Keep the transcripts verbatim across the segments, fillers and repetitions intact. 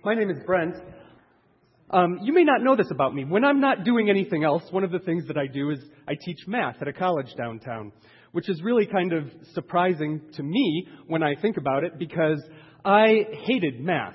My name is Brent. Um, you may not know this about me. When I'm not doing anything else, one of the things that I do is I teach math at a college downtown, which is really kind of surprising to me when I think about it because I hated math.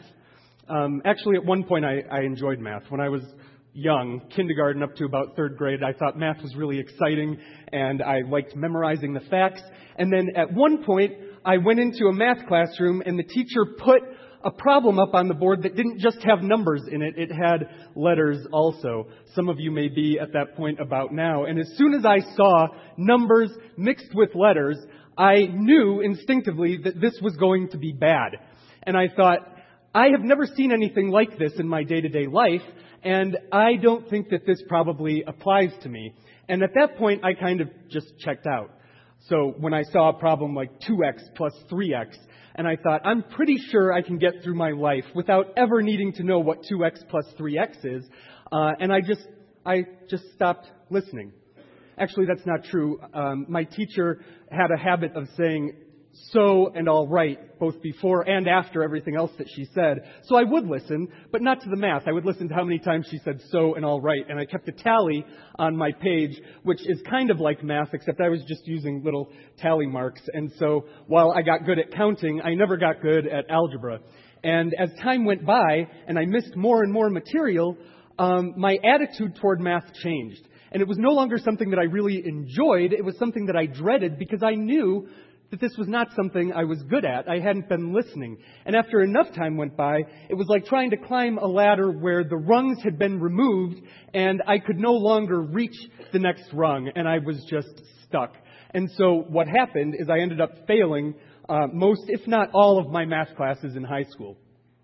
Um, actually, at one point, I, I enjoyed math. When I was young, kindergarten up to about third grade, I thought math was really exciting, and I liked memorizing the facts. And then at one point, I went into a math classroom, and the teacher put a problem up on the board that didn't just have numbers in it, it had letters also. Some of you may be at that point about now. And as soon as I saw numbers mixed with letters, I knew instinctively that this was going to be bad. And I thought, I have never seen anything like this in my day-to-day life, and I don't think that this probably applies to me. And at that point, I kind of just checked out. So when I saw a problem like two x plus three x, and I thought, I'm pretty sure I can get through my life without ever needing to know what two x plus three x is, uh, and I just I just stopped listening. Actually, that's not true. Um, my teacher had a habit of saying so and all right, both before and after everything else that she said. So I would listen, but not to the math. I would listen to how many times she said so and all right. And I kept a tally on my page, which is kind of like math, except I was just using little tally marks. And so while I got good at counting, I never got good at algebra. And as time went by and I missed more and more material, um, my attitude toward math changed. And it was no longer something that I really enjoyed. It was something that I dreaded because I knew that this was not something I was good at. I hadn't been listening. And after enough time went by, it was like trying to climb a ladder where the rungs had been removed and I could no longer reach the next rung, and I was just stuck. And so what happened is I ended up failing uh, most, if not all, of my math classes in high school.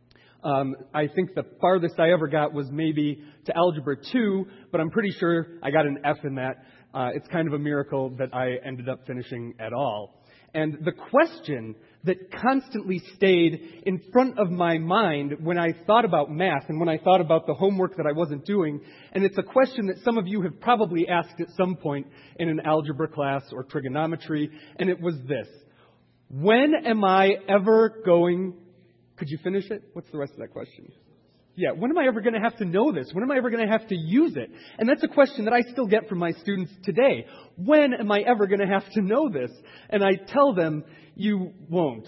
Um, I think the farthest I ever got was maybe to Algebra two, but I'm pretty sure I got an F in that. Uh, it's kind of a miracle that I ended up finishing at all. And the question that constantly stayed in front of my mind when I thought about math and when I thought about the homework that I wasn't doing, and it's a question that some of you have probably asked at some point in an algebra class or trigonometry, and it was this: when am I ever going... Could you finish it? What's the rest of that question? Yeah, when am I ever going to have to know this? When am I ever going to have to use it? And that's a question that I still get from my students today. When am I ever going to have to know this? And I tell them, you won't.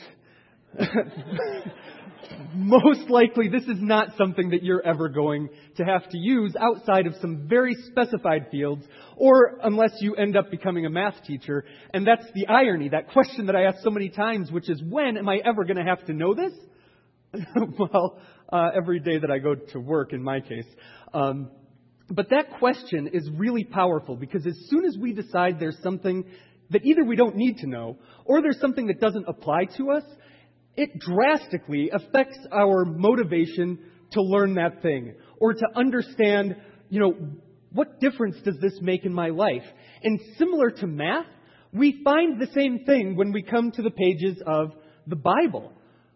Most likely, this is not something that you're ever going to have to use outside of some very specified fields, or unless you end up becoming a math teacher. And that's the irony, that question that I ask so many times, which is, when am I ever going to have to know this? Well, uh, every day that I go to work, in my case. Um, but that question is really powerful because as soon as we decide there's something that either we don't need to know or there's something that doesn't apply to us, it drastically affects our motivation to learn that thing or to understand, you know, what difference does this make in my life? And similar to math, we find the same thing when we come to the pages of the Bible.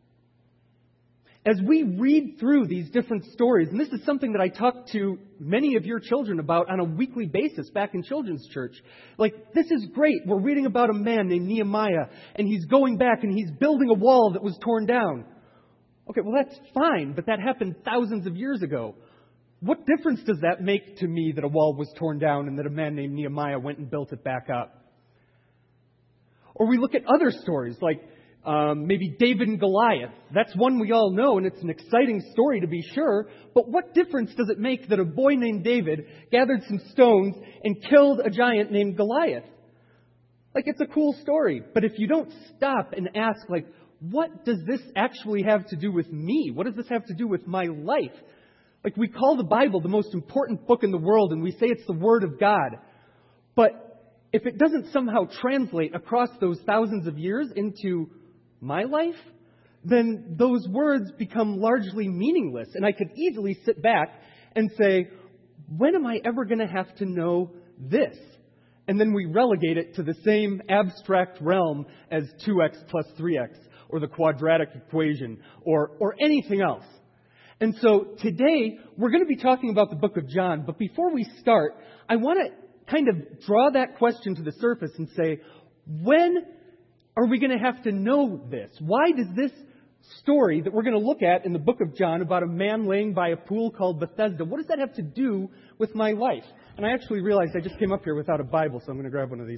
As we read through these different stories, and this is something that I talk to many of your children about on a weekly basis back in children's church. Like, this is great. We're reading about a man named Nehemiah, and he's going back and he's building a wall that was torn down. Okay, well, that's fine, but that happened thousands of years ago. What difference does that make to me that a wall was torn down and that a man named Nehemiah went and built it back up? Or we look at other stories like Um, maybe David and Goliath. That's one we all know, and it's an exciting story to be sure. But what difference does it make that a boy named David gathered some stones and killed a giant named Goliath? Like, it's a cool story. But if you don't stop and ask, like, what does this actually have to do with me? What does this have to do with my life? Like, we call the Bible the most important book in the world, and we say it's the Word of God. But if it doesn't somehow translate across those thousands of years into my life, then those words become largely meaningless. And I could easily sit back and say, when am I ever going to have to know this? And then we relegate it to the same abstract realm as two x plus three x or the quadratic equation or, or anything else. And so today we're going to be talking about the book of John. But before we start, I want to kind of draw that question to the surface and say, when are we going to have to know this? Why does this story that we're going to look at in the book of John about a man laying by a pool called Bethesda. What does that have to do with my life? And I actually realized I just came up here without a Bible, so I'm going to grab one of these.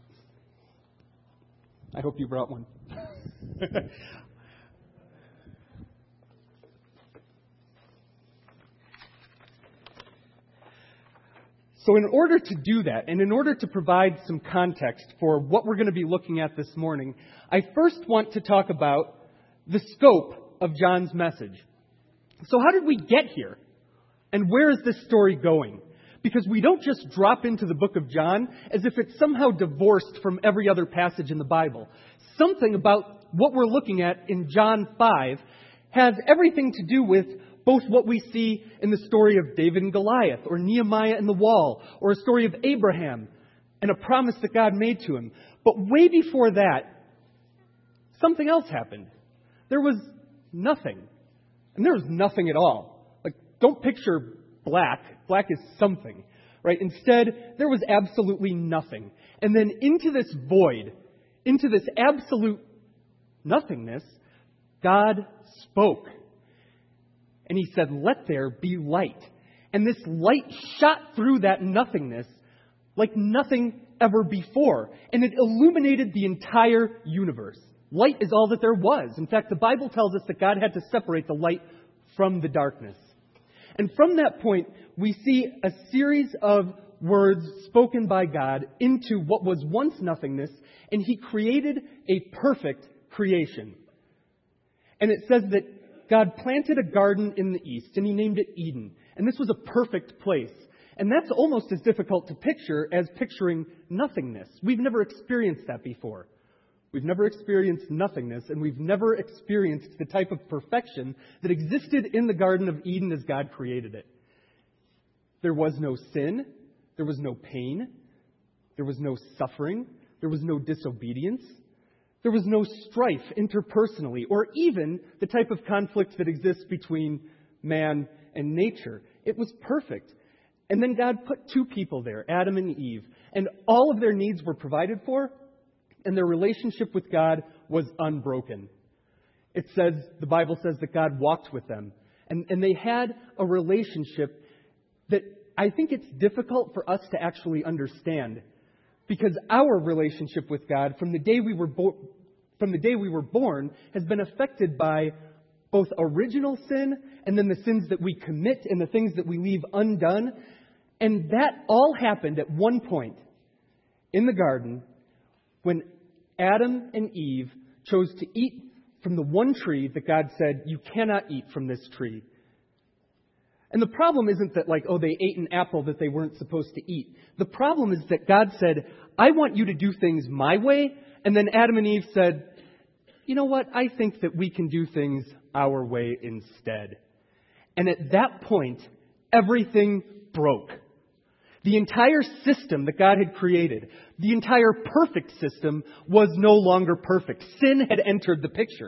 I hope you brought one. So in order to do that, and in order to provide some context for what we're going to be looking at this morning, I first want to talk about the scope of John's message. So how did we get here? And where is this story going? Because we don't just drop into the book of John as if it's somehow divorced from every other passage in the Bible. Something about what we're looking at in John five has everything to do with both what we see in the story of David and Goliath, or Nehemiah and the wall, or a story of Abraham and a promise that God made to him. But way before that, something else happened. There was nothing. And there was nothing at all. Like, don't picture black. Black is something, right? Instead, there was absolutely nothing. And then into this void, into this absolute nothingness, God spoke. And He said, "Let there be light." And this light shot through that nothingness like nothing ever before. And it illuminated the entire universe. Light is all that there was. In fact, the Bible tells us that God had to separate the light from the darkness. And from that point, we see a series of words spoken by God into what was once nothingness, and He created a perfect creation. And it says that God planted a garden in the east, and He named it Eden. And this was a perfect place. And that's almost as difficult to picture as picturing nothingness. We've never experienced that before. We've never experienced nothingness, and we've never experienced the type of perfection that existed in the Garden of Eden as God created it. There was no sin. There was no pain. There was no suffering. There was no disobedience. There was no strife interpersonally, or even the type of conflict that exists between man and nature. It was perfect. And then God put two people there, Adam and Eve, and all of their needs were provided for, and their relationship with God was unbroken. It says, the Bible says that God walked with them, and, and they had a relationship that I think it's difficult for us to actually understand. Because our relationship with God, from the day we were bo- from the day we were born, has been affected by both original sin and then the sins that we commit and the things that we leave undone. And that all happened at one point in the garden when Adam and Eve chose to eat from the one tree that God said, "You cannot eat from this tree." And the problem isn't that, like, oh, they ate an apple that they weren't supposed to eat. The problem is that God said, "I want you to do things my way." And then Adam and Eve said, "You know what? I think that we can do things our way instead." And at that point, everything broke. The entire system that God had created, the entire perfect system, was no longer perfect. Sin had entered the picture.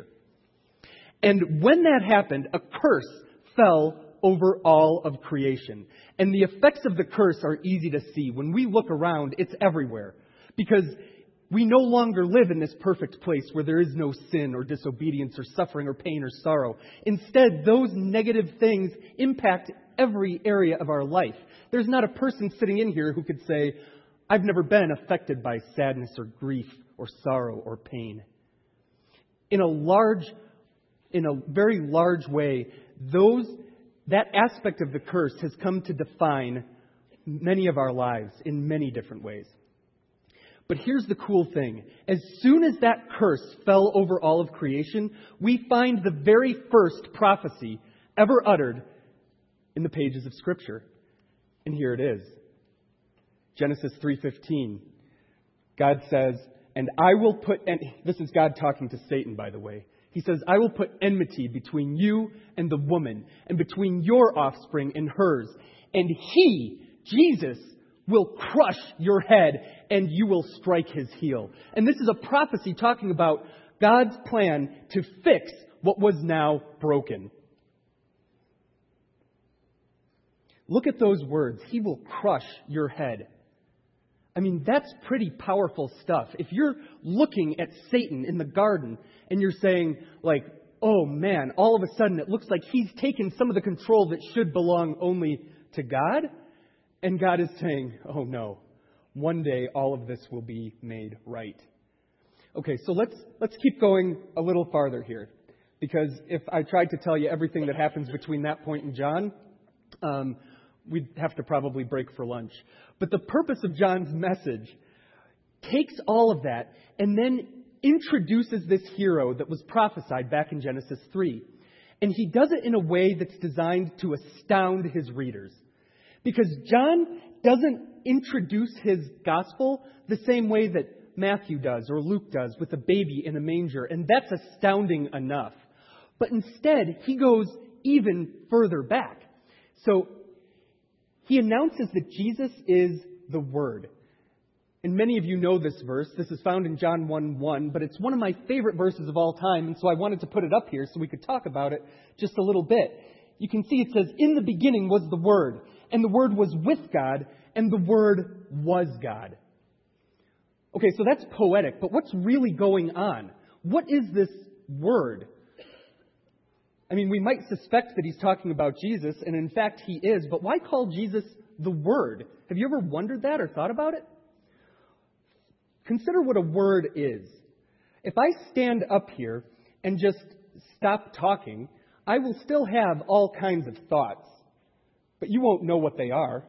And when that happened, a curse fell over all of creation. And the effects of the curse are easy to see. When we look around, it's everywhere. Because we no longer live in this perfect place where there is no sin or disobedience or suffering or pain or sorrow. Instead, those negative things impact every area of our life. There's not a person sitting in here who could say, "I've never been affected by sadness or grief or sorrow or pain." In a large, in a very large way, those that aspect of the curse has come to define many of our lives in many different ways. But here's the cool thing. As soon as that curse fell over all of creation, we find the very first prophecy ever uttered in the pages of Scripture. And here it is. Genesis three fifteen. God says, "And I will put," and this is God talking to Satan, by the way. He says, "I will put enmity between you and the woman, and between your offspring and hers. And he," Jesus, "will crush your head, and you will strike his heel." And this is a prophecy talking about God's plan to fix what was now broken. Look at those words. He will crush your head. I mean, that's pretty powerful stuff. If you're looking at Satan in the garden and you're saying, like, oh man, all of a sudden it looks like he's taken some of the control that should belong only to God. And God is saying, oh no, one day all of this will be made right. Okay, so let's let's keep going a little farther here. Because if I tried to tell you everything that happens between that point and John, um, we'd have to probably break for lunch. But the purpose of John's message takes all of that and then introduces this hero that was prophesied back in Genesis three. And he does it in a way that's designed to astound his readers. Because John doesn't introduce his gospel the same way that Matthew does or Luke does with a baby in a manger. And that's astounding enough. But instead, he goes even further back. So he announces that Jesus is the Word. And many of you know this verse. This is found in John one one, but it's one of my favorite verses of all time. And so I wanted to put it up here so we could talk about it just a little bit. You can see it says, in the beginning was the Word, and the Word was with God, and the Word was God. Okay, so that's poetic, but what's really going on? What is this Word? I mean, we might suspect that he's talking about Jesus, and in fact he is, but why call Jesus the Word? Have you ever wondered that or thought about it? Consider what a word is. If I stand up here and just stop talking, I will still have all kinds of thoughts, but you won't know what they are.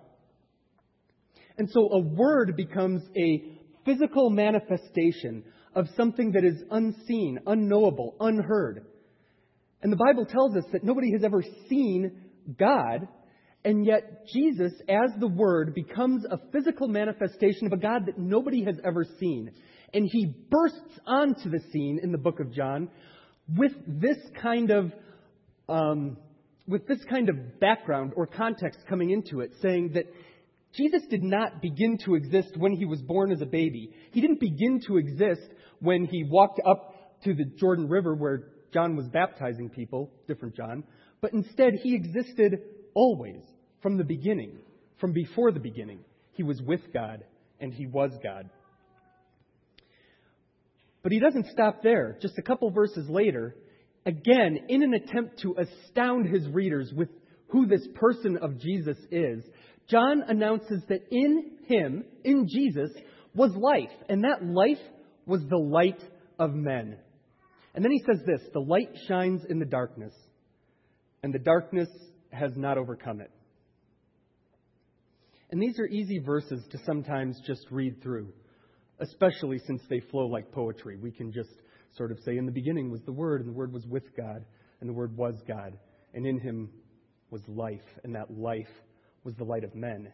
And so a word becomes a physical manifestation of something that is unseen, unknowable, unheard. And the Bible tells us that nobody has ever seen God, and yet Jesus, as the Word, becomes a physical manifestation of a God that nobody has ever seen. And he bursts onto the scene in the book of John with this kind of um, with this kind of background or context coming into it, saying that Jesus did not begin to exist when he was born as a baby. He didn't begin to exist when he walked up to the Jordan River where John was baptizing people, different John, but instead he existed always, from the beginning, from before the beginning. He was with God, and he was God. But he doesn't stop there. Just a couple verses later, again, in an attempt to astound his readers with who this person of Jesus is, John announces that in him, in Jesus, was life, and that life was the light of men. And then he says this, the light shines in the darkness, and the darkness has not overcome it. And these are easy verses to sometimes just read through, especially since they flow like poetry. We can just sort of say, in the beginning was the Word, and the Word was with God, and the Word was God, and in him was life, and that life was the light of men.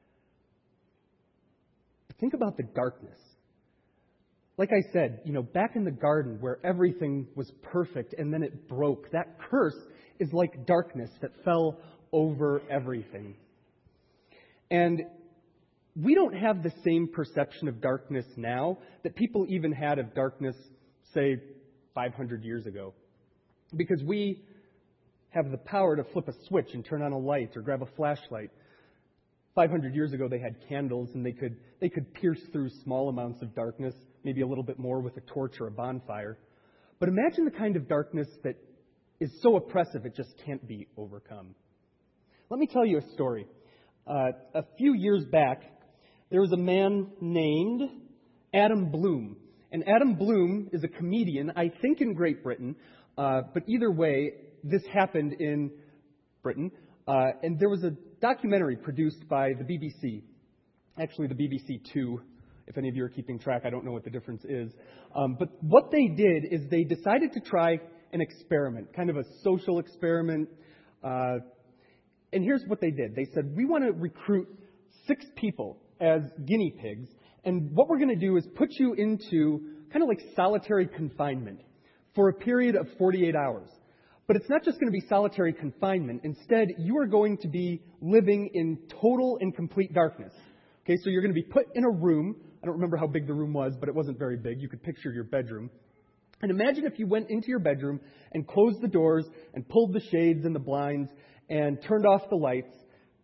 But think about the darkness. Like I said, you know, back in the garden where everything was perfect and then it broke, that curse is like darkness that fell over everything. And we don't have the same perception of darkness now that people even had of darkness, say, five hundred years ago. Because we have the power to flip a switch and turn on a light or grab a flashlight. five hundred years ago, they had candles, and they could they could pierce through small amounts of darkness, maybe a little bit more with a torch or a bonfire. But imagine the kind of darkness that is so oppressive it just can't be overcome. Let me tell you a story. Uh, a few years back, there was a man named Adam Bloom. And Adam Bloom is a comedian, I think in Great Britain, uh, but either way, this happened in Britain. Uh, and there was a documentary produced by the B B C. Actually, the B B C Two. If any of you are keeping track, I don't know what the difference is. Um, but what they did is they decided to try an experiment, kind of a social experiment. Uh, and here's what they did. They said, we want to recruit six people as guinea pigs. And what we're going to do is put you into kind of like solitary confinement for a period of forty-eight hours. But it's not just going to be solitary confinement. Instead, you are going to be living in total and complete darkness. Okay, so you're going to be put in a room. I don't remember how big the room was, but it wasn't very big. You could picture your bedroom. And imagine if you went into your bedroom and closed the doors and pulled the shades and the blinds and turned off the lights.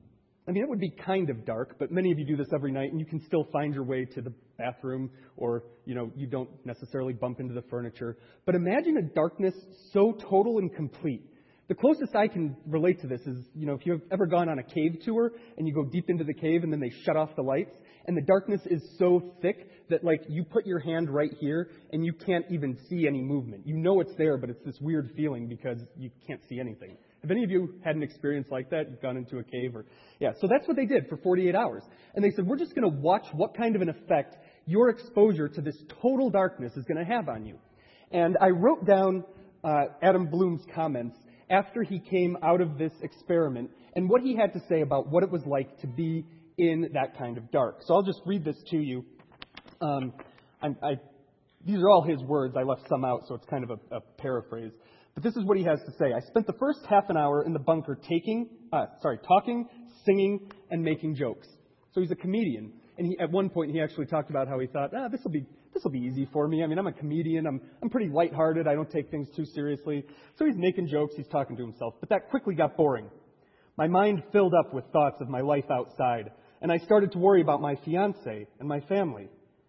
I mean, it would be kind of dark, but many of you do this every night, and you can still find your way to the bathroom, or, you know, you don't necessarily bump into the furniture. But imagine a darkness so total and complete. The closest I can relate to this is, you know, if you've ever gone on a cave tour, and you go deep into the cave, and then they shut off the lights, and the darkness is so thick that, like, you put your hand right here, and you can't even see any movement. You know it's there, but it's this weird feeling because you can't see anything. Have any of you had an experience like that? You've gone into a cave or... Yeah, so that's what they did for forty-eight hours. And they said, we're just going to watch what kind of an effect your exposure to this total darkness is going to have on you. And I wrote down uh, Adam Bloom's comments after he came out of this experiment and what he had to say about what it was like to be in that kind of dark. So I'll just read this to you. Um, I, I, these are all his words. I left some out, so it's kind of a, a paraphrase. But this is what he has to say. I spent the first half an hour in the bunker taking, uh, sorry, talking, singing, and making jokes. So he's a comedian. And he, at one point, he actually talked about how he thought, ah, this will be this will be easy for me. I mean, I'm a comedian. I'm I'm pretty lighthearted. I don't take things too seriously. So he's making jokes. He's talking to himself. But that quickly got boring. My mind filled up with thoughts of my life outside. And I started to worry about my fiancé and my family.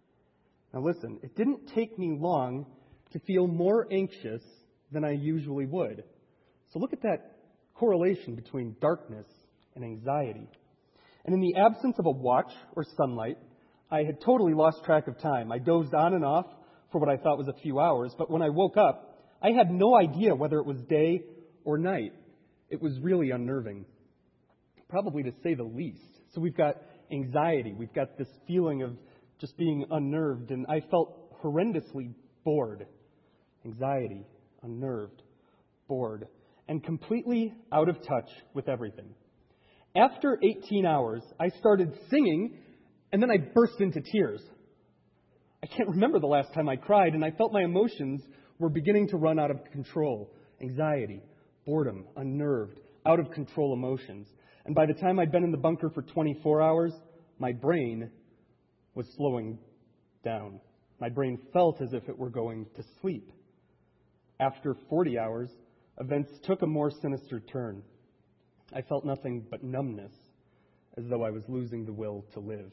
Now listen, it didn't take me long to feel more anxious than I usually would. So look at that correlation between darkness and anxiety. And in the absence of a watch or sunlight, I had totally lost track of time. I dozed on and off for what I thought was a few hours, but when I woke up, I had no idea whether it was day or night. It was really unnerving, probably to say the least. So we've got anxiety. We've got this feeling of just being unnerved, and I felt horrendously bored. Anxiety, unnerved, bored, and completely out of touch with everything. After eighteen hours, I started singing, and then I burst into tears. I can't remember the last time I cried, and I felt my emotions were beginning to run out of control. Anxiety, boredom, unnerved, out of control emotions. And by the time I'd been in the bunker for twenty-four hours, my brain was slowing down. My brain felt as if it were going to sleep. After forty hours, events took a more sinister turn. I felt nothing but numbness, as though I was losing the will to live.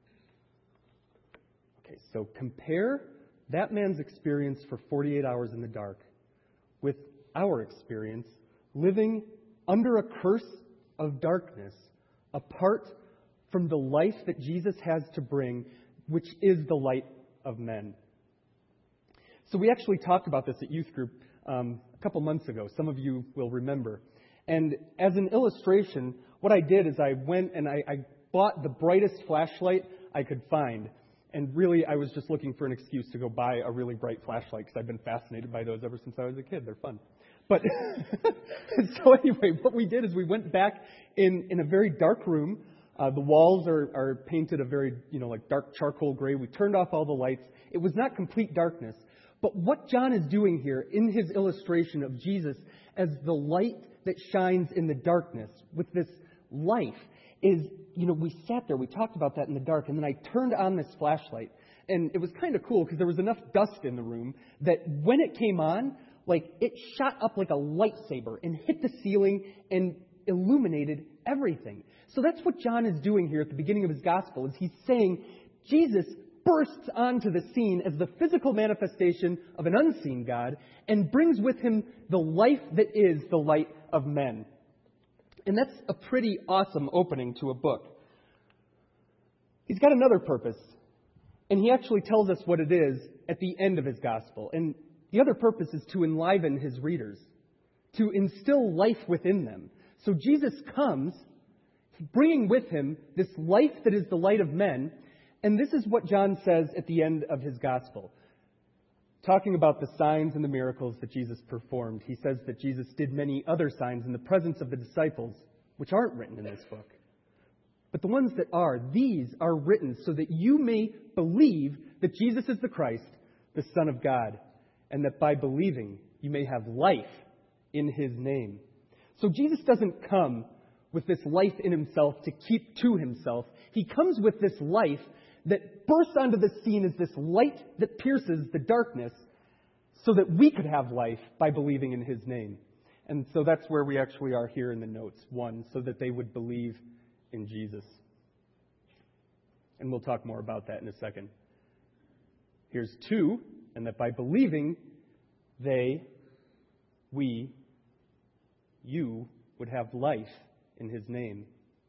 Okay, so compare that man's experience for forty-eight hours in the dark with our experience living under a curse of darkness, apart from the life that Jesus has to bring, which is the light of men. So we actually talked about this at youth group um, a couple months ago. Some of you will remember. And as an illustration, what I did is I went and I, I bought the brightest flashlight I could find. And really, I was just looking for an excuse to go buy a really bright flashlight because I've been fascinated by those ever since I was a kid. They're fun. But so anyway, what we did is we went back in, in a very dark room. Uh, the walls are, are painted a very, you know, like dark charcoal gray. We turned off all the lights. It was not complete darkness. But what John is doing here in his illustration of Jesus as the light that shines in the darkness with this life is, you know, we sat there, we talked about that in the dark, and then I turned on this flashlight. And it was kind of cool because there was enough dust in the room that when it came on, like, it shot up like a lightsaber and hit the ceiling and illuminated everything. So that's what John is doing here at the beginning of his gospel, is he's saying Jesus bursts onto the scene as the physical manifestation of an unseen God and brings with him the life that is the light of men. And that's a pretty awesome opening to a book. He's got another purpose, and he actually tells us what it is at the end of his gospel. And the other purpose is to enliven his readers, to instill life within them. So Jesus comes bringing with him this life that is the light of men. And this is what John says at the end of his gospel. Talking about the signs and the miracles that Jesus performed, he says that Jesus did many other signs in the presence of the disciples, which aren't written in this book. But the ones that are, these are written so that you may believe that Jesus is the Christ, the Son of God, and that by believing you may have life in his name. So Jesus doesn't come with this life in himself to keep to himself. He comes with this life that bursts onto the scene as this light that pierces the darkness so that we could have life by believing in his name. And so that's where we actually are here in the notes. One, so that they would believe in Jesus. And we'll talk more about that in a second. Here's two, and that by believing, they, we, you would have life in his name.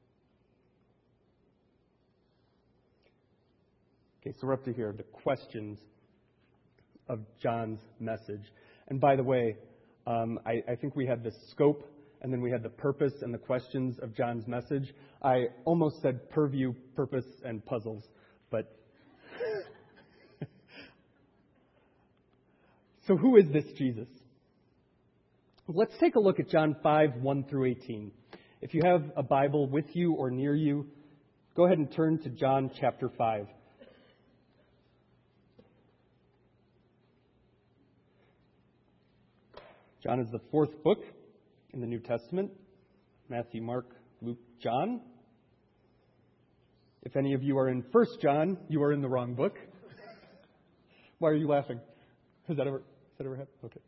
Okay, so we're up to here, the questions of John's message. And by the way, um, I, I think we had the scope, and then we had the purpose and the questions of John's message. I almost said purview, purpose, and puzzles, but... So who is this Jesus? Let's take a look at John five, one through eighteen. If you have a Bible with you or near you, go ahead and turn to John chapter five. John is the fourth book in the New Testament. Matthew, Mark, Luke, John. If any of you are in First John, you are in the wrong book. Why are you laughing? Has that ever, has that ever happened?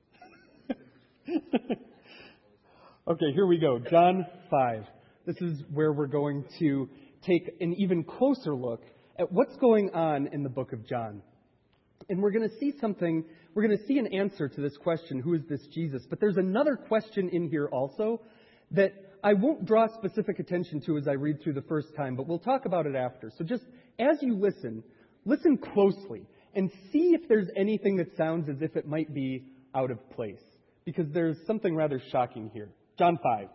Okay. Okay, here we go. John five. This is where we're going to take an even closer look at what's going on in the book of John. And we're going to see something, we're going to see an answer to this question, who is this Jesus? But there's another question in here also that I won't draw specific attention to as I read through the first time, but we'll talk about it after. So just as you listen, listen closely and see if there's anything that sounds as if it might be out of place, because there's something rather shocking here. John five.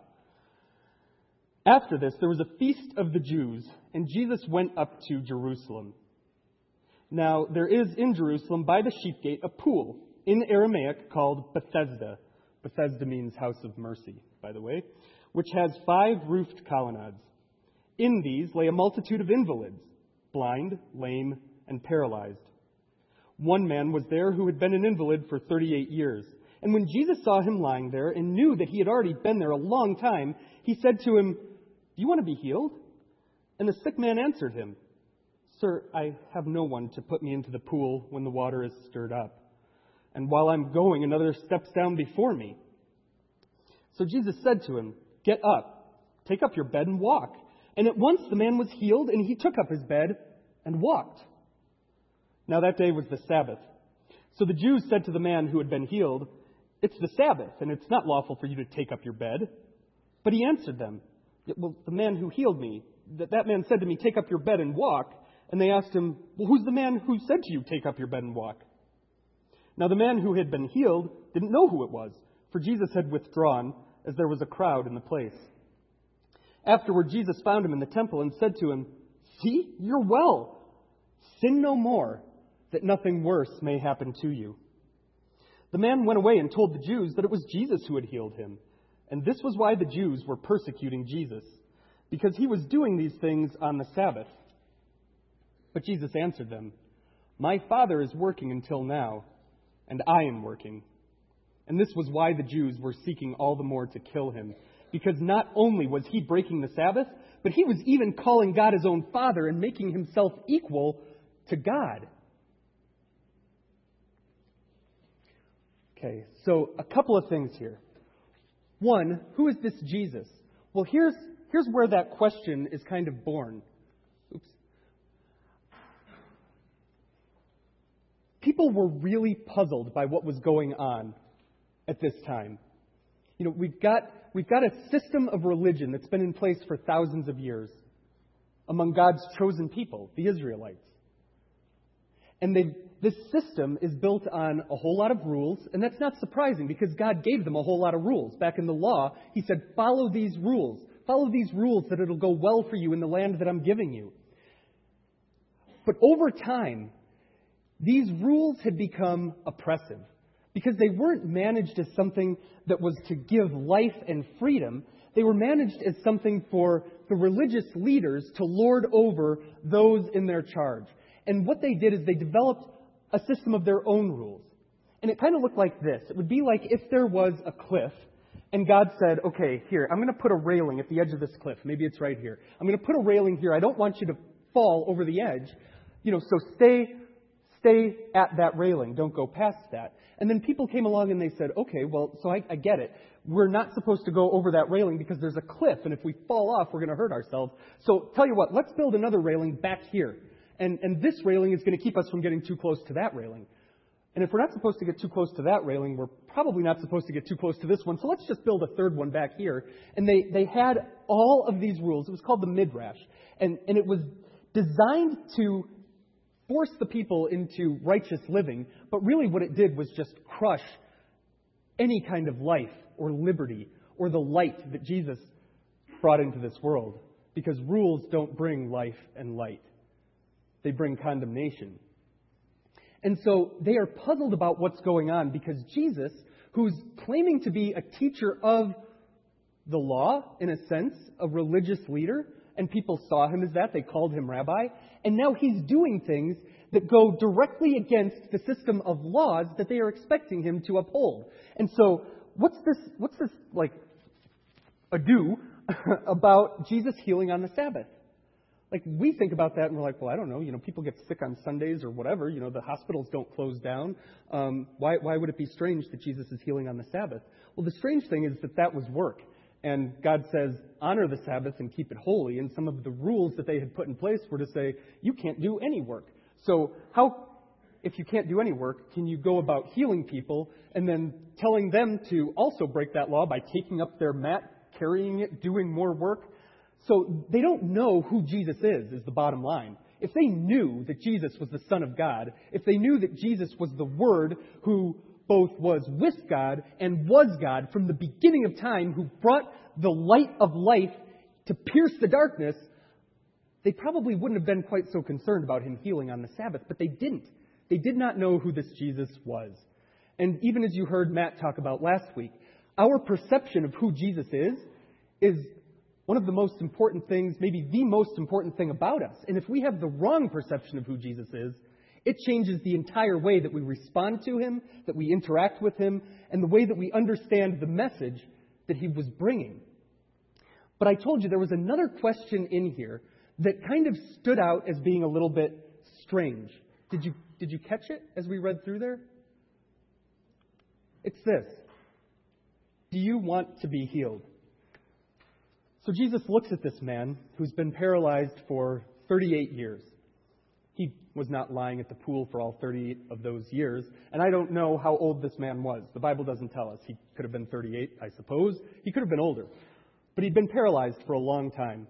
After this, there was a feast of the Jews, and Jesus went up to Jerusalem. Now, there is in Jerusalem by the sheep gate a pool, in Aramaic called Bethesda. Bethesda means house of mercy, by the way, which has five roofed colonnades. In these lay a multitude of invalids, blind, lame, and paralyzed. One man was there who had been an invalid for thirty-eight years. And when Jesus saw him lying there and knew that he had already been there a long time, he said to him, "Do you want to be healed?" And the sick man answered him, "Sir, I have no one to put me into the pool when the water is stirred up. And while I'm going, another steps down before me." So Jesus said to him, "Get up, take up your bed and walk." And at once the man was healed, and he took up his bed and walked. Now that day was the Sabbath. So the Jews said to the man who had been healed, "It's the Sabbath, and it's not lawful for you to take up your bed." But he answered them, "Well, the man who healed me, that, that man said to me, 'Take up your bed and walk.'" And they asked him, "Well, who's the man who said to you, 'Take up your bed and walk'?" Now the man who had been healed didn't know who it was, for Jesus had withdrawn, as there was a crowd in the place. Afterward, Jesus found him in the temple and said to him, "See, you're well. Sin no more, that nothing worse may happen to you." The man went away and told the Jews that it was Jesus who had healed him. And this was why the Jews were persecuting Jesus, because he was doing these things on the Sabbath. But Jesus answered them, "My Father is working until now, and I am working." And this was why the Jews were seeking all the more to kill him, because not only was he breaking the Sabbath, but he was even calling God his own Father and making himself equal to God. Okay, so a couple of things here. One, who is this Jesus? Well, here's here's where that question is kind of born. Oops. People were really puzzled by what was going on at this time. You know, we've got we've got a system of religion that's been in place for thousands of years among God's chosen people, the Israelites. And they this system is built on a whole lot of rules, and that's not surprising because God gave them a whole lot of rules. Back in the law, He said, follow these rules. Follow these rules that it'll go well for you in the land that I'm giving you. But over time, these rules had become oppressive because they weren't managed as something that was to give life and freedom. They were managed as something for the religious leaders to lord over those in their charge. And what they did is they developed a system of their own rules. And it kind of looked like this. It would be like if there was a cliff and God said, "Okay, here, I'm going to put a railing at the edge of this cliff. Maybe it's right here. I'm going to put a railing here. I don't want you to fall over the edge. You know, so stay stay at that railing. Don't go past that." And then people came along and they said, "Okay, well, so I, I get it. we're not supposed to go over that railing because there's a cliff, and if we fall off, we're going to hurt ourselves. So tell you what, let's build another railing back here. And, and this railing is going to keep us from getting too close to that railing. And if we're not supposed to get too close to that railing, we're probably not supposed to get too close to this one. So let's just build a third one back here. And they, they had all of these rules. It was called the Midrash. And, and it was designed to force the people into righteous living. But really what it did was just crush any kind of life or liberty or the light that Jesus brought into this world. Because rules don't bring life and light. They bring condemnation. And so they are puzzled about what's going on because Jesus, who's claiming to be a teacher of the law, in a sense, a religious leader, and people saw him as that, they called him rabbi, and now he's doing things that go directly against the system of laws that they are expecting him to uphold. And so what's this, what's this like, ado about Jesus healing on the Sabbath? Like, we think about that and we're like, well, I don't know, you know, people get sick on Sundays or whatever, you know, the hospitals don't close down. Um, why, why would it be strange that Jesus is healing on the Sabbath? Well, the strange thing is that that was work. And God says, honor the Sabbath and keep it holy. And some of the rules that they had put in place were to say, you can't do any work. So how, if you can't do any work, can you go about healing people and then telling them to also break that law by taking up their mat, carrying it, doing more work? So they don't know who Jesus is, is the bottom line. If they knew that Jesus was the Son of God, if they knew that Jesus was the Word who both was with God and was God from the beginning of time, who brought the light of life to pierce the darkness, they probably wouldn't have been quite so concerned about him healing on the Sabbath, but they didn't. They did not know who this Jesus was. And even as you heard Matt talk about last week, our perception of who Jesus is, is one of the most important things, maybe the most important thing about us. And if we have the wrong perception of who Jesus is, it changes the entire way that we respond to him, that we interact with him, and the way that we understand the message that he was bringing. But I told you there was another question in here that kind of stood out as being a little bit strange. Did you, did you catch it as we read through there? It's this. Do you want to be healed? So Jesus looks at this man who's been paralyzed for thirty-eight years. He was not lying at the pool for all thirty-eight of those years. And I don't know how old this man was. The Bible doesn't tell us. He could have been thirty-eight, I suppose. He could have been older. But he'd been paralyzed for a long time.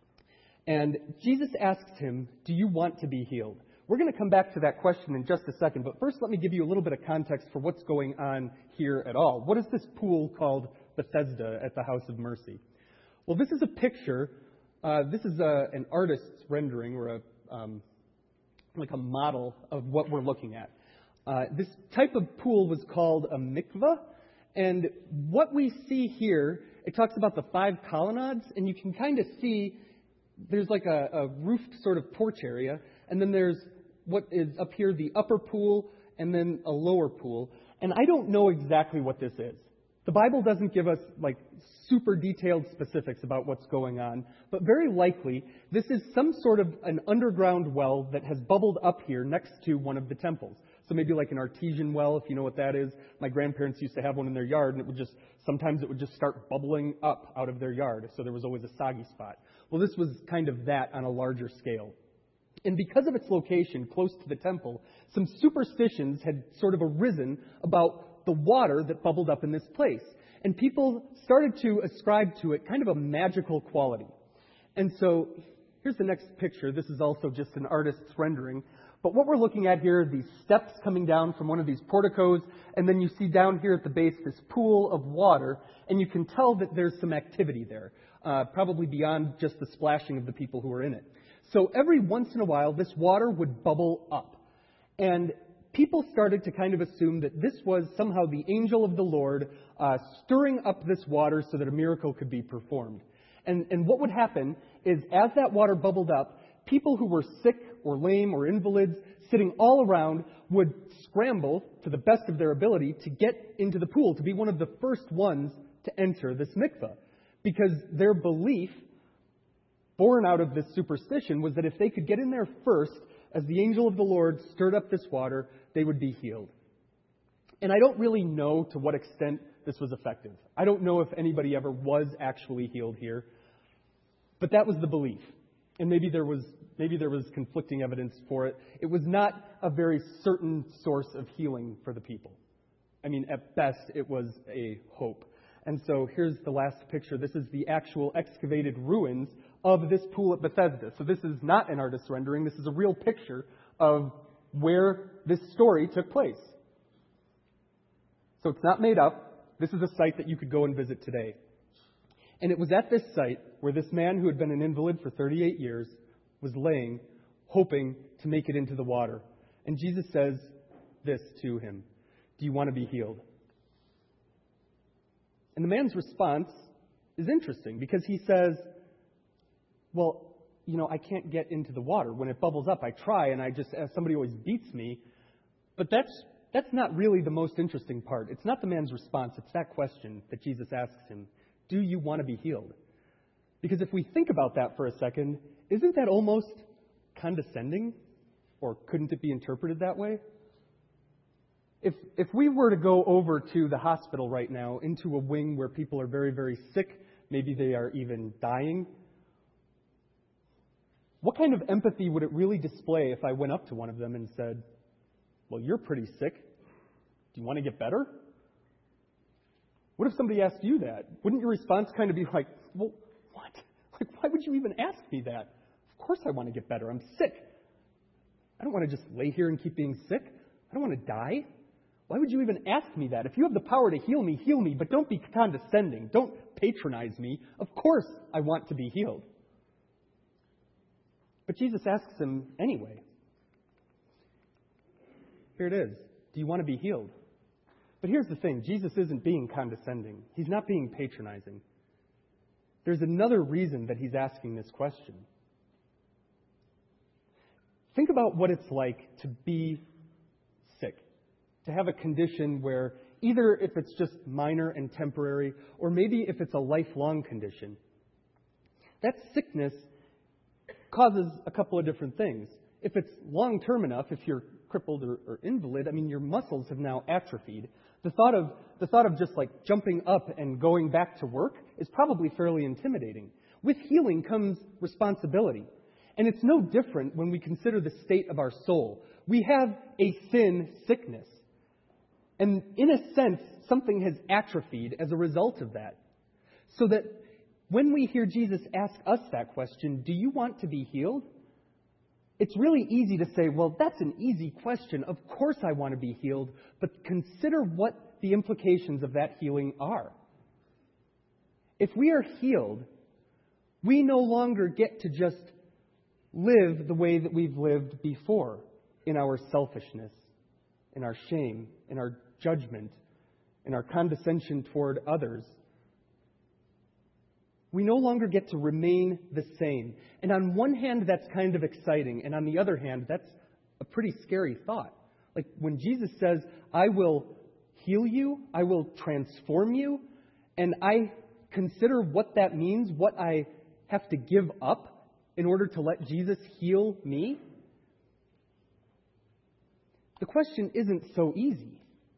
And Jesus asks him, do you want to be healed? We're going to come back to that question in just a second. But first, let me give you a little bit of context for what's going on here at all. What is this pool called Bethesda at the House of Mercy? Well, this is a picture. Uh, this is a, an artist's rendering or a um, like a model of what we're looking at. Uh, this type of pool was called a mikveh. And what we see here, it talks about the five colonnades. And you can kind of see there's like a, a roofed sort of porch area. And then there's what is up here, the upper pool, and then a lower pool. And I don't know exactly what this is. The Bible doesn't give us like super detailed specifics about what's going on, but very likely this is some sort of an underground well that has bubbled up here next to one of the temples. So maybe like an artesian well, if you know what that is. My grandparents used to have one in their yard, and it would just, sometimes it would just start bubbling up out of their yard, so there was always a soggy spot. Well, this was kind of that on a larger scale. And because of its location close to the temple, some superstitions had sort of arisen about the water that bubbled up in this place. And people started to ascribe to it kind of a magical quality. And so here's the next picture. This is also just an artist's rendering. But what we're looking at here are these steps coming down from one of these porticos. And then you see down here at the base this pool of water. And you can tell that there's some activity there, uh, probably beyond just the splashing of the people who are in it. So every once in a while, this water would bubble up. And people started to kind of assume that this was somehow the angel of the Lord uh, stirring up this water so that a miracle could be performed. And, and what would happen is as that water bubbled up, people who were sick or lame or invalids sitting all around would scramble to the best of their ability to get into the pool, to be one of the first ones to enter this mikveh. Because their belief, born out of this superstition, was that if they could get in there first, as the angel of the Lord stirred up this water, they would be healed. And I don't really know to what extent this was effective. I don't know if anybody ever was actually healed here, but that was the belief. And maybe there was maybe there was conflicting evidence for it. It was not a very certain source of healing for the people. I mean, at best, it was a hope. And so here's the last picture. This is the actual excavated ruins of this pool at Bethesda. So this is not an artist's rendering. This is a real picture of where this story took place. So it's not made up. This is a site that you could go and visit today. And it was at this site where this man who had been an invalid for thirty-eight years was laying, hoping to make it into the water. And Jesus says this to him, "Do you want to be healed?" And the man's response is interesting because he says, well, you know, I can't get into the water. When it bubbles up, I try, and I just, somebody always beats me. But that's that's not really the most interesting part. It's not the man's response. It's that question that Jesus asks him, do you want to be healed? Because if we think about that for a second, isn't that almost condescending? Or couldn't it be interpreted that way? If if we were to go over to the hospital right now, into a wing where people are very, very sick, maybe they are even dying, what kind of empathy would it really display if I went up to one of them and said, well, you're pretty sick. Do you want to get better? What if somebody asked you that? Wouldn't your response kind of be like, well, what? Like, why would you even ask me that? Of course I want to get better. I'm sick. I don't want to just lay here and keep being sick. I don't want to die. Why would you even ask me that? If you have the power to heal me, heal me, but don't be condescending. Don't patronize me. Of course I want to be healed. But Jesus asks him anyway. Here it is. Do you want to be healed? But here's the thing. Jesus isn't being condescending. He's not being patronizing. There's another reason that he's asking this question. Think about what it's like to be sick, to have a condition where either if it's just minor and temporary, or maybe if it's a lifelong condition. That sickness causes a couple of different things. If it's long-term enough, if you're crippled or, or invalid, I mean, your muscles have now atrophied. The thought of the thought of just like jumping up and going back to work is probably fairly intimidating. With healing comes responsibility. And it's no different when we consider the state of our soul. We have a sin sickness. And in a sense, something has atrophied as a result of that. So that when we hear Jesus ask us that question, do you want to be healed? It's really easy to say, well, that's an easy question. Of course I want to be healed. But consider what the implications of that healing are. If we are healed, we no longer get to just live the way that we've lived before, in our selfishness, in our shame, in our judgment, in our condescension toward others. We no longer get to remain the same. And on one hand, that's kind of exciting. And on the other hand, that's a pretty scary thought. Like when Jesus says, I will heal you, I will transform you, and I consider what that means, what I have to give up in order to let Jesus heal me. The question isn't so easy.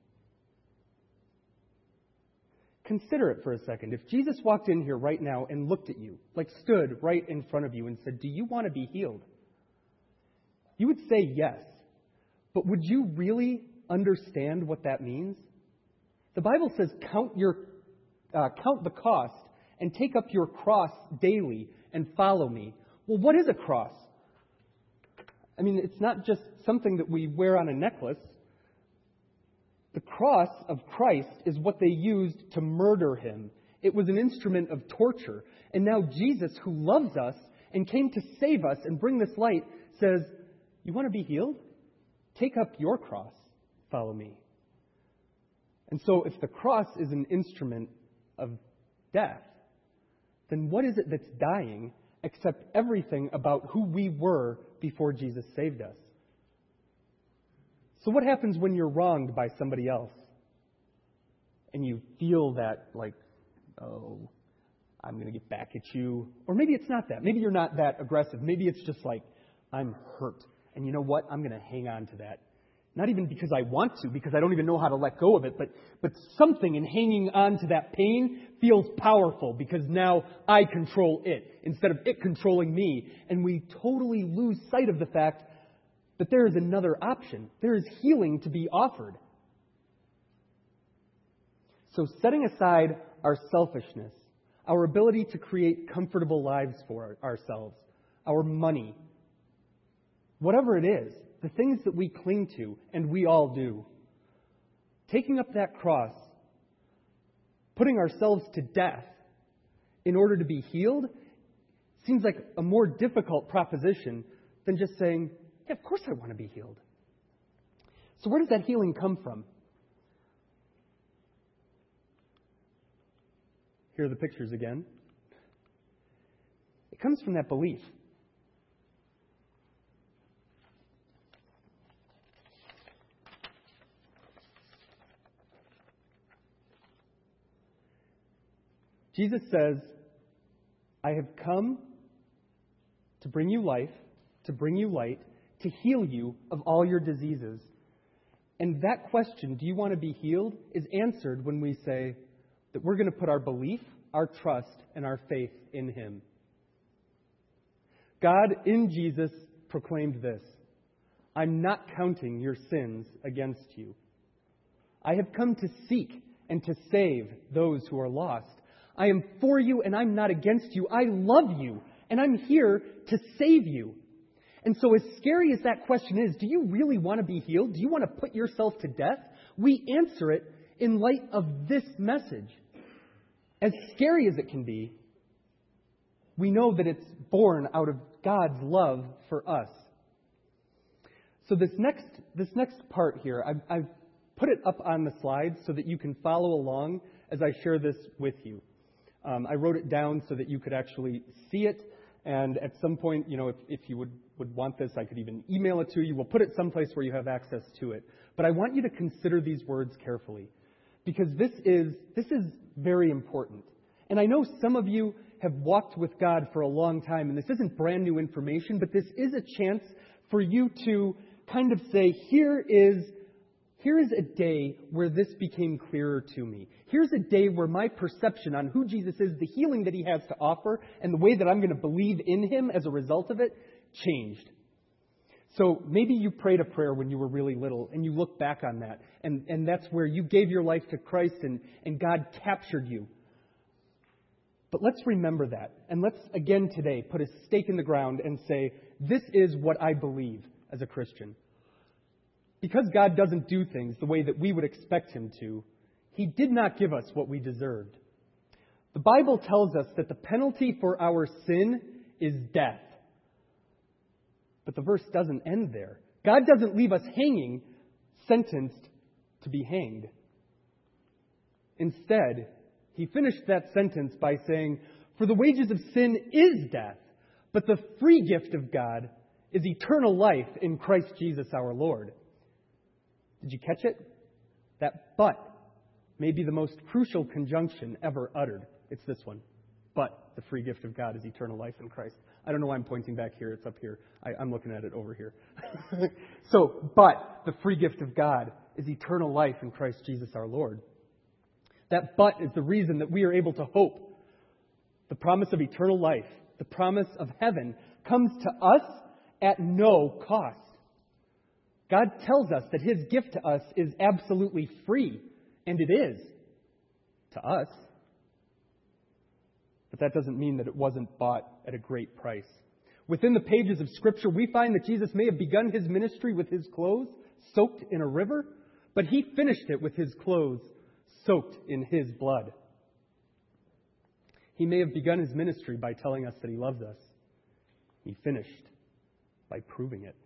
Consider it for a second. If Jesus walked in here right now and looked at you, like stood right in front of you and said, do you want to be healed? You would say yes. But would you really understand what that means? The Bible says count your uh, count the cost and take up your cross daily and follow me. Well, what is a cross? I mean, it's not just something that we wear on a necklace. The cross of Christ is what they used to murder him. It was an instrument of torture. And now Jesus, who loves us and came to save us and bring this light, says, you want to be healed? Take up your cross. Follow me. And so if the cross is an instrument of death, then what is it that's dying except everything about who we were before Jesus saved us? So what happens when you're wronged by somebody else and you feel that, like, oh, I'm going to get back at you? Or maybe it's not that. Maybe you're not that aggressive. Maybe it's just like, I'm hurt. And you know what? I'm going to hang on to that. Not even because I want to, because I don't even know how to let go of it, but, but something in hanging on to that pain feels powerful because now I control it instead of it controlling me. And we totally lose sight of the fact that there is another option. There is healing to be offered. So setting aside our selfishness, our ability to create comfortable lives for ourselves, our money, whatever it is, the things that we cling to, and we all do. Taking up that cross, putting ourselves to death in order to be healed, seems like a more difficult proposition than just saying, yeah, of course I want to be healed. So where does that healing come from? Here are the pictures again. It comes from that belief. Jesus says, I have come to bring you life, to bring you light, to heal you of all your diseases. And that question, do you want to be healed, is answered when we say that we're going to put our belief, our trust, and our faith in Him. God in Jesus proclaimed this, I'm not counting your sins against you. I have come to seek and to save those who are lost. I am for you and I'm not against you. I love you and I'm here to save you. And so as scary as that question is, do you really want to be healed? Do you want to put yourself to death? We answer it in light of this message. As scary as it can be, we know that it's born out of God's love for us. So this next this next part here, I've, I've put it up on the slides so that you can follow along as I share this with you. Um, I wrote it down so that you could actually see it. And at some point, you know, if, if you would, would want this, I could even email it to you. We'll put it someplace where you have access to it. But I want you to consider these words carefully, because this is this is very important. And I know some of you have walked with God for a long time, and this isn't brand new information, but this is a chance for you to kind of say, here is Here is a day where this became clearer to me. Here's a day where my perception on who Jesus is, the healing that He has to offer, and the way that I'm going to believe in Him as a result of it, changed. So maybe you prayed a prayer when you were really little, and you look back on that, and, and that's where you gave your life to Christ, and, and God captured you. But let's remember that, and let's again today put a stake in the ground and say, this is what I believe as a Christian. Because God doesn't do things the way that we would expect Him to, He did not give us what we deserved. The Bible tells us that the penalty for our sin is death. But the verse doesn't end there. God doesn't leave us hanging, sentenced to be hanged. Instead, He finished that sentence by saying, for the wages of sin is death, but the free gift of God is eternal life in Christ Jesus our Lord. Did you catch it? That but may be the most crucial conjunction ever uttered. It's this one. But the free gift of God is eternal life in Christ. I don't know why I'm pointing back here. It's up here. I, I'm looking at it over here. So, but the free gift of God is eternal life in Christ Jesus our Lord. That but is the reason that we are able to hope. The promise of eternal life, the promise of heaven, comes to us at no cost. God tells us that His gift to us is absolutely free, and it is to us. But that doesn't mean that it wasn't bought at a great price. Within the pages of Scripture, we find that Jesus may have begun His ministry with His clothes soaked in a river, but He finished it with His clothes soaked in His blood. He may have begun His ministry by telling us that He loves us. He finished by proving it.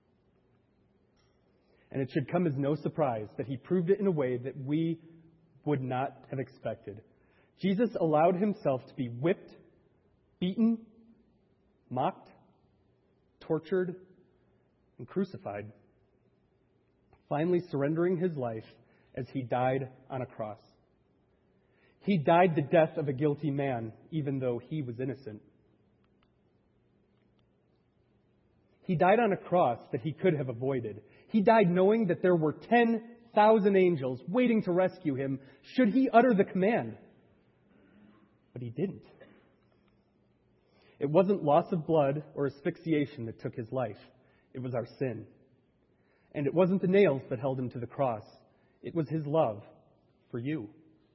And it should come as no surprise that He proved it in a way that we would not have expected. Jesus allowed Himself to be whipped, beaten, mocked, tortured, and crucified, finally surrendering His life as He died on a cross. He died the death of a guilty man, even though He was innocent. He died on a cross that he could have avoided. He died knowing that there were ten thousand angels waiting to rescue him should he utter the command. But he didn't. It wasn't loss of blood or asphyxiation that took his life. It was our sin. And it wasn't the nails that held him to the cross. It was his love for you.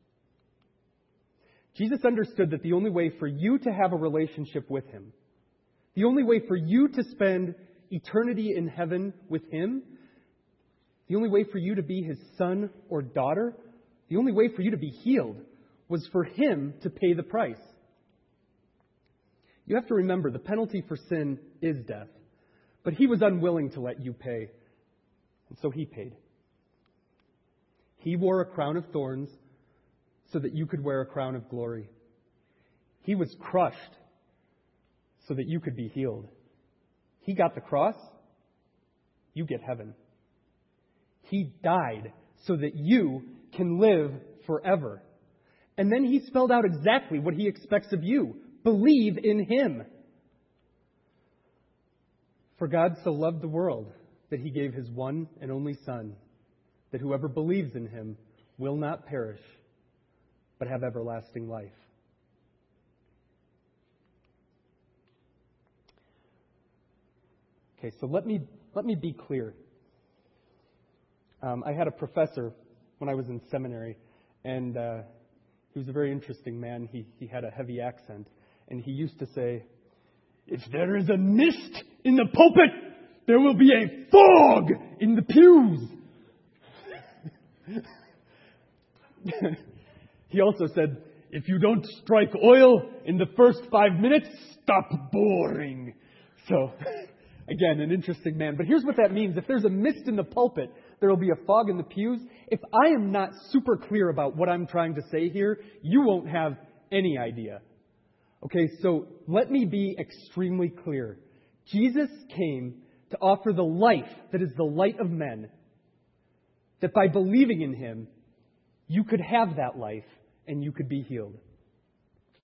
Jesus understood that the only way for you to have a relationship with him, the only way for you to spend eternity in heaven with him, the only way for you to be his son or daughter, the only way for you to be healed was for him to pay the price. You have to remember, the penalty for sin is death. But he was unwilling to let you pay. And so he paid. He wore a crown of thorns so that you could wear a crown of glory. He was crushed so that you could be healed. He got the cross. You get heaven. He died so that you can live forever. And then he spelled out exactly what he expects of you. Believe in him. For God so loved the world that he gave his one and only Son, that whoever believes in him will not perish, but have everlasting life. Okay, so let me let me be clear. Um, I had a professor when I was in seminary, and uh, he was a very interesting man. He he had a heavy accent, and he used to say, "If there is a mist in the pulpit, there will be a fog in the pews." He also said, "If you don't strike oil in the first five minutes, stop boring." So, again, an interesting man. But here's what that means. If there's a mist in the pulpit, there will be a fog in the pews. If I am not super clear about what I'm trying to say here, you won't have any idea. Okay, so let me be extremely clear. Jesus came to offer the life that is the light of men, that by believing in him, you could have that life and you could be healed.